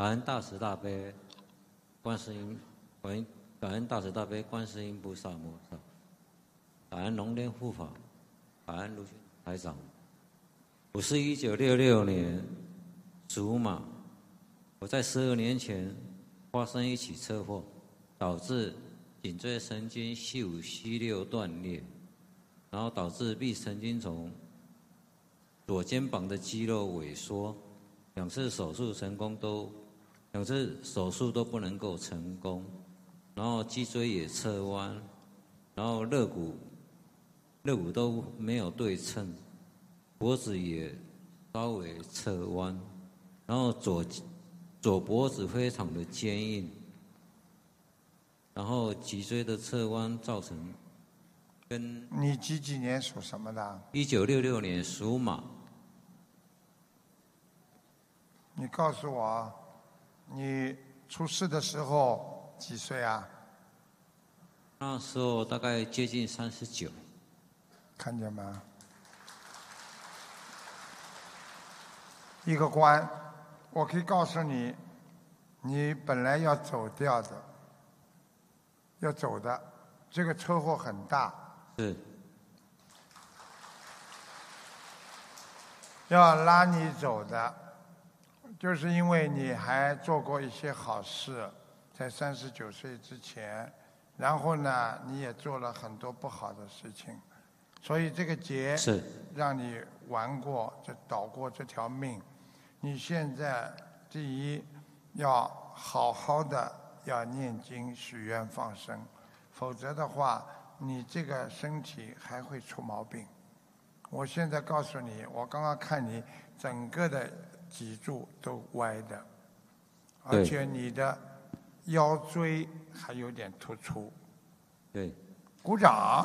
感恩大慈大悲观世音，感恩大慈大悲观世音菩萨摩诃萨，感恩龙天护法，感恩卢军台长。我是1966年属马，我在12年前发生一起车祸，导致颈椎神经系5、系6断裂，然后导致臂神经丛、左肩膀的肌肉萎缩，两次手术都不能够成功，然后脊椎也侧弯，然后肋骨都没有对称，脖子也稍微侧弯，然后左脖子非常的坚硬，然后脊椎的侧弯造成跟你几年属什么的 ？1966年属马。 你告诉我，你出事的时候几岁啊？ 那时候大概接近39。 看见吗？一个关，我可以告诉你，你本来要走掉的，要走的，这个车祸很大。 是。 要拉你走的，就是因为你还做过一些好事，在39岁之前，然后呢，你也做了很多不好的事情，所以这个劫是让你玩过，就倒过这条命。你现在第一要好好的要念经、许愿、放生，否则的话，你这个身体还会出毛病。我现在告诉你，我刚刚看你整个的脊柱都歪的，而且你的腰椎还有点突出。 对。 鼓掌。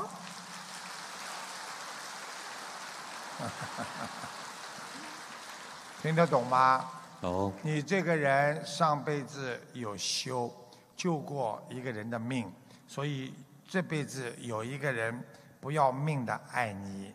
听得懂吗？ 懂。 你这个人上辈子有修，救过一个人的命，所以这辈子有一个人不要命的爱你。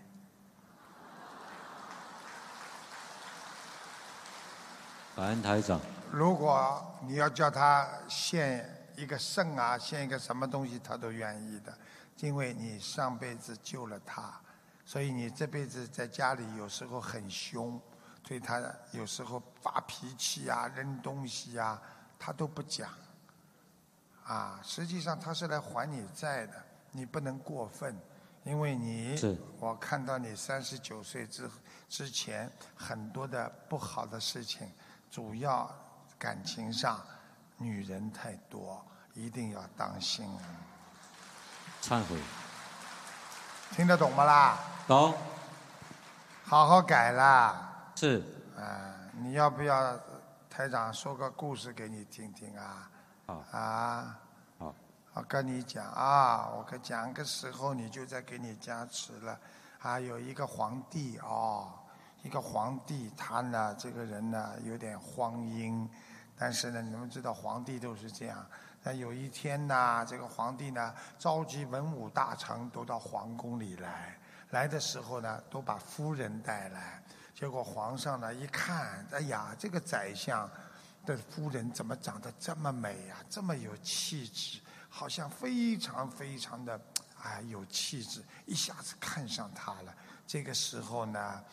感恩台长。 如果你要叫他献一个肾啊，献一个什么东西，他都愿意的，因为你上辈子救了他，所以你这辈子在家里有时候很凶，对他有时候发脾气啊、扔东西啊，他都不讲。啊，实际上他是来还你债的，你不能过分，因为我看到你39岁之前很多的不好的事情。主要感情上，女人太多，一定要当心。 忏悔。 听得懂吗啦？ 懂。 好好改啦。 是。 你要不要台长说个故事给你听听啊？ 好。 好。我跟你讲啊，我跟讲个时候你就在给你加持了。有一个皇帝一个皇帝，他呢，这个人呢有点荒淫，但是呢，你们知道皇帝都是这样。那有一天呢，这个皇帝呢召集文武大臣都到皇宫里来的时候呢，都把夫人带来。结果皇上呢一看，哎呀，这个宰相的夫人怎么长得这么美呀，这么有气质，好像非常非常的有气质，一下子看上他了。这个时候呢，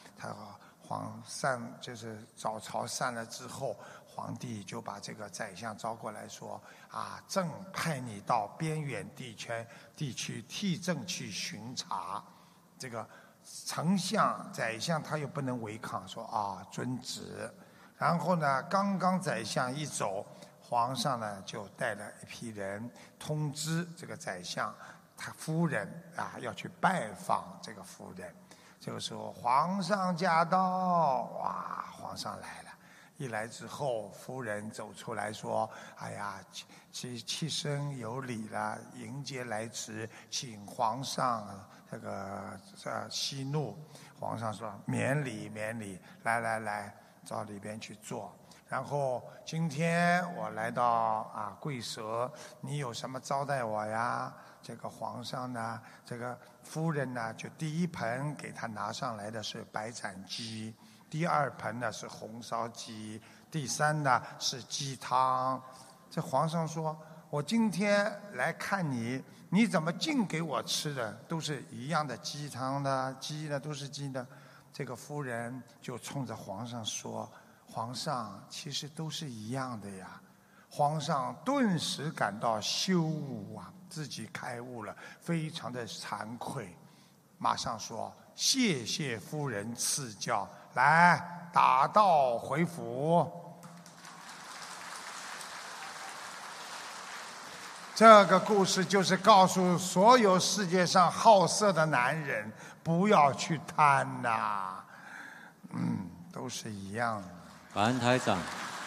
就是早朝散了之后，皇帝就把这个宰相招过来说：朕派你到边远地区替朕去巡查。这个丞相、宰相他又不能违抗，说遵旨。然后呢，刚刚宰相一走，皇上呢就带了一批人通知这个宰相，他夫人要去拜访这个夫人。这个时候皇上驾到，哇，皇上来了。一来之后，夫人走出来说：“哎呀，起身有礼了，迎接来迟，请皇上息怒。”皇上说：“免礼，免礼，来，到里边去坐。然后今天我来到贵舍，你有什么招待我呀？”这个皇上呢，这个夫人呢，就第一盆给他拿上来的是白斩鸡， 第二盆呢是红烧鸡，第三呢是鸡汤。这皇上说：“我今天来看你，你怎么净给我吃的都是一样的鸡汤的，鸡的都是鸡的。”这个夫人就冲着皇上说：“皇上，其实都是一样的呀。”皇上顿时感到羞辱啊，自己开悟了，非常的惭愧，马上说：“谢谢夫人赐教，来打道回府。”这个故事就是告诉所有世界上好色的男人，不要去贪呐，都是一样的。 感恩台长，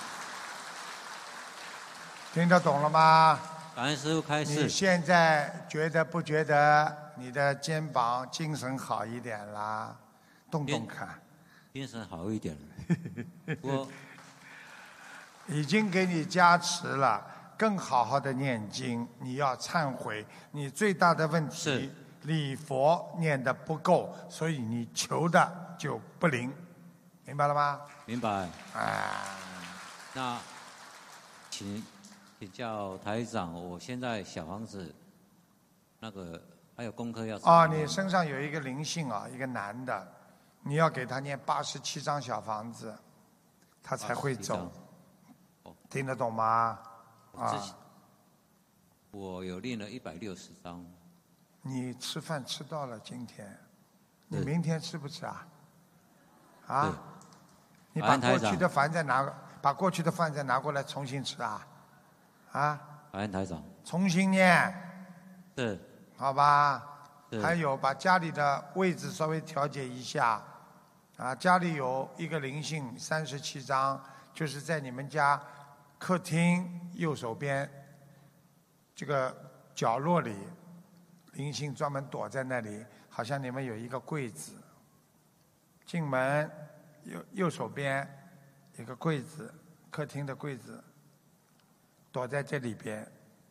听得懂了吗？ 感恩师父开你示。 现在觉得不觉得你的肩膀精神好一点啦？动动看， 精神好一点了。我已经给你加持了，更好好的念经。你要忏悔，你最大的问是题礼佛念得不够，所以你求的就不灵，明白了吗？ 明白。 啊， 那请教台长，我现在小房子那个还有功课要啊，你身上有一个灵性啊，一个男的，你要给他念87张小房子，他才会走。听得懂吗？啊， 我有练了160张。 你吃饭吃到了今天，你明天吃不吃啊？啊？你把过去的饭再把过去的饭再拿过来重新吃啊？啊？ 感恩台长。 重新念。 是。 好吧。还有把家里的位置稍微调节一下。啊，家里有一个灵性37张，就是在你们家客厅右手边这个角落里，灵性专门躲在那里，好像你们有一个柜子。进门右手边一个柜子，客厅的柜子，躲在这里边。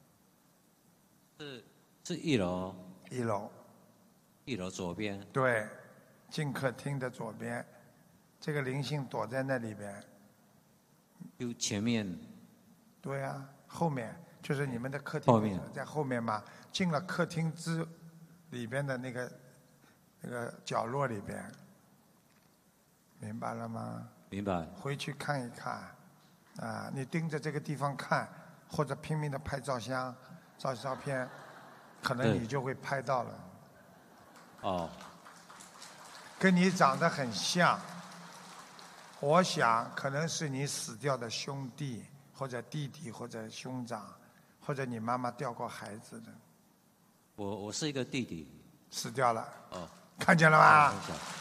是1楼。 1楼。 1楼左边。 对，进客厅的左边，这个灵性躲在那里边。 就前面。 对啊，后面就是你们的客厅。 后面。 在后面嘛，进了客厅里边的那个角落里边。明白了吗？ 明白。 回去看一看，啊，你盯着这个地方看，或者拼命的拍照相、照照片，可能你就会拍到了。 哦。 跟你长得很像，我想可能是你死掉的兄弟，或者弟弟，或者兄长，或者你妈妈掉过孩子的。 我是一个弟弟。 死掉了。 哦。 看见了吗？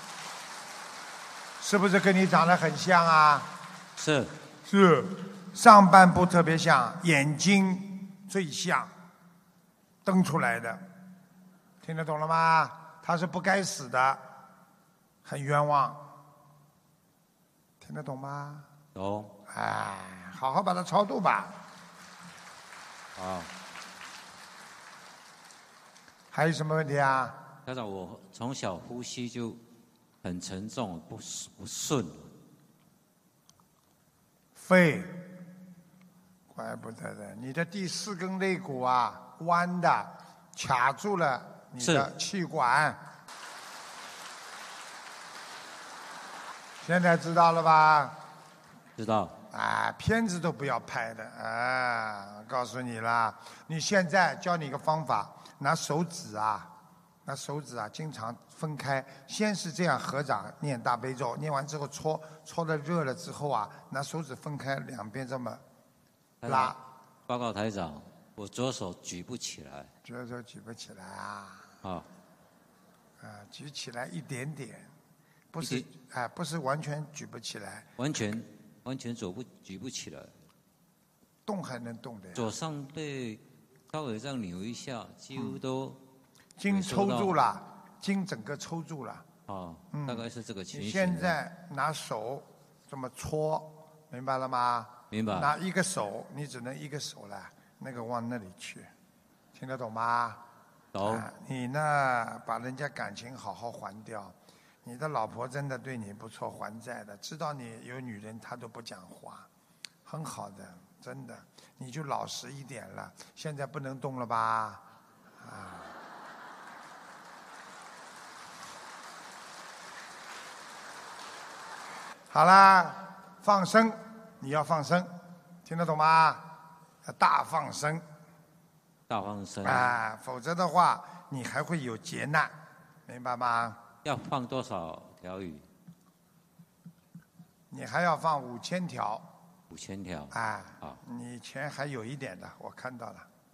是不是跟你长得很像啊？ 是。 是，上半部特别像，眼睛最像，瞪出来的，听得懂了吗？他是不该死的，很冤枉，听得懂吗？ 懂。 哎，好好把它超度吧。 好。 还有什么问题啊？ 台长，我从小呼吸就很沉重，不顺。 肺，怪不得的，你的第4根肋骨啊弯的，卡住了你的气管。现在知道了吧？ 知道。 啊，片子都不要拍的啊！告诉你啦，你现在教你一个方法，拿手指啊，经常分开，先是这样合掌念大悲咒，念完之后搓的热了之后啊，拿手指分开两边这么拉。 报告台长，我左手举不起来。 左手举不起来啊？ 啊。 举起来一点点，不是完全举不起来。 完全举不起来。 动还能动的呀。 左上背稍微这样扭一下，几乎都。 筋抽住了，筋整个抽住了。 哦，大概是这个情形。 你现在拿手这么搓，明白了吗？ 明白。 拿一个手，你只能一个手了，那个往那里去，听得懂吗？ 懂。 你呢，把人家感情好好还掉。 你的老婆真的对你不错，还债的，知道你有女人，她都不讲话，很好的，真的，你就老实一点了。现在不能动了吧？啊。好啦，放生，你要放生，听得懂吗？要大放生。 大放生。 否则的话，你还会有劫难，明白吗？ 要放多少条鱼？ 你还要放5000条。 5000条。好。 你钱还有一点的，我看到了。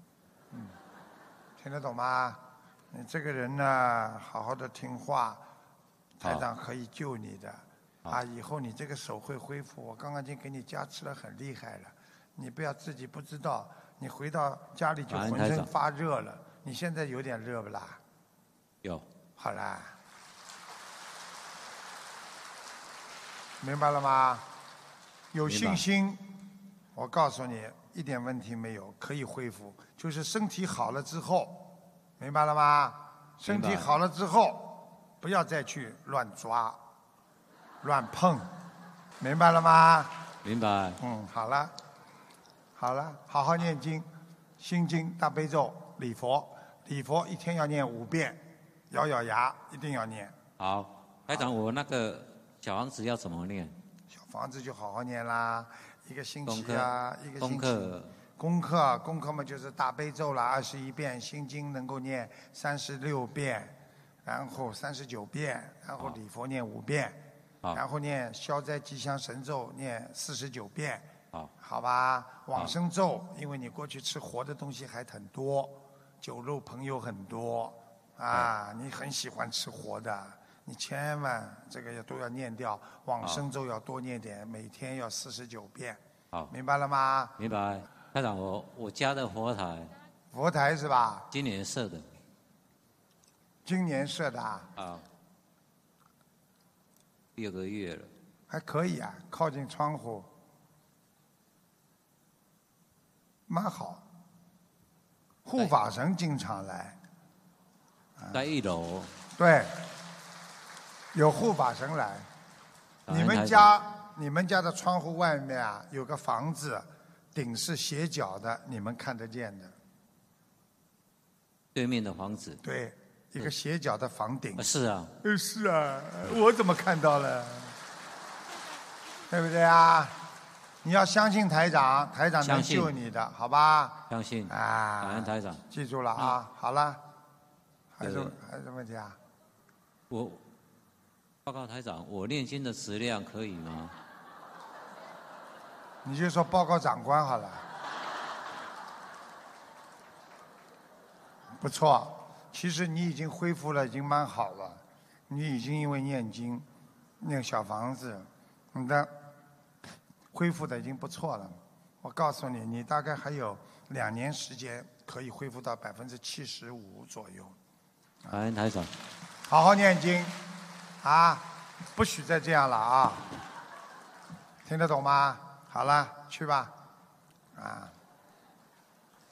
听得懂吗？你这个人呢，好好的听话，台长可以救你的。以后你这个手会恢复，我刚刚已经给你加持了，很厉害了。你不要自己不知道，你回到家里就浑身发热了。你现在有点热不啦？ 有。 好啦，明白了吗？有信心，我告诉你，一点问题没有，可以恢复。就是身体好了之后，明白了吗？身体好了之后，不要再去乱抓。乱碰，明白了吗？ 明白。 好了，好了，好好念经，心经、大悲咒、礼佛，礼佛一天要念5遍，咬咬牙一定要念。 好，台长，我那个小房子要怎么念？ 小房子就好好念啦，一个星期啊，一个星期。功课嘛就是大悲咒啦21遍，心经能够念36遍，然后39遍，然后礼佛念5遍。然后念消灾吉祥神咒，念49遍，好吧？往生咒，因为你过去吃活的东西还很多，酒肉朋友很多，你很喜欢吃活的，你千万这个都要念掉。往生咒要多念点，每天要49遍，明白了吗？ 明白。台长，我家的佛台是吧？ 今年设的。 今年设的 6个月了， 还可以啊，靠近窗户，蛮好。护法神经常来， 在1楼。 对，有护法神来。你们家的窗户外面有个房子，顶是斜角的，你们看得见的。 对面的房子。 对。一个斜角的房顶。 是啊。 是啊，我怎么看到了？对不对啊？你要相信台长，台长能救你的，好吧？ 相信。感恩台长。 记住了啊！好了，还有什么问题啊？ 我报告台长，我念经的质量可以吗？ 你就说报告长官好了。不错。其实你已经恢复了，已经蛮好了。你已经因为念经、念小房子，你的恢复的已经不错了。我告诉你，你大概还有2年时间可以恢复到75%左右。 感恩台长。 好好念经，不许再这样了啊！听得懂吗？好了，去吧，